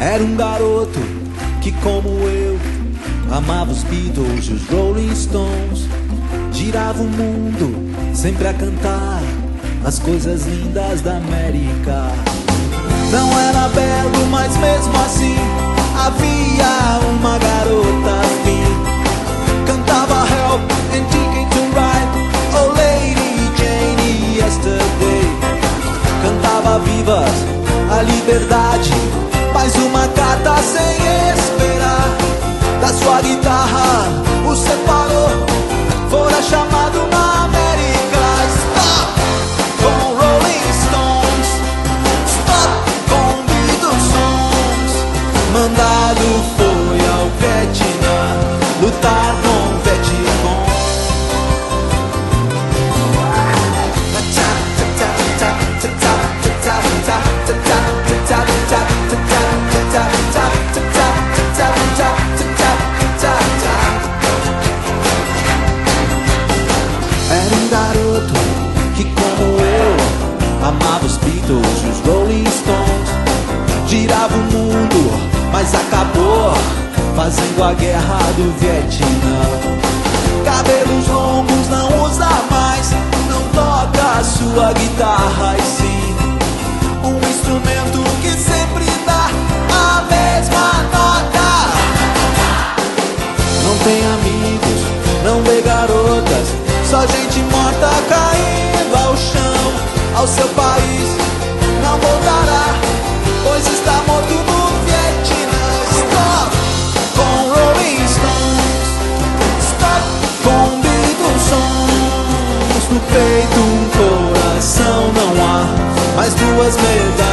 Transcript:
Era um garoto que, como eu, amava os Beatles e os Rolling Stones. Girava o mundo sempre a cantar as coisas lindas da América. Não era belo, mas mesmo assim havia uma garota afim. Cantava Help and Ticket to Ride, Oh Lady Jane Yesterday. Cantava vivas a liberdade, mais uma carta sem esperar. Da sua guitarra o separou, fora chamado na América. Stop com Rolling Stones, stop com Beatles Songs. Mandado foi ao Vietnã lutar com Vietcong. Era um garoto que, como eu, amava os Beatles e os Rolling Stones. Girava o mundo, mas acabou fazendo a guerra do Vietnã. Cabelos longos não usa mais, não toca a sua guitarra, e sim um instrumento que sempre dá a mesma nota. Não tem amigos, não vê garotas, só gente morta caindo ao chão. Ao seu país não voltará, pois está morto no Vietnã. Stop com Rolling Stones, stop com Beatles Songs. No peito um coração não há, mais duas medalhas.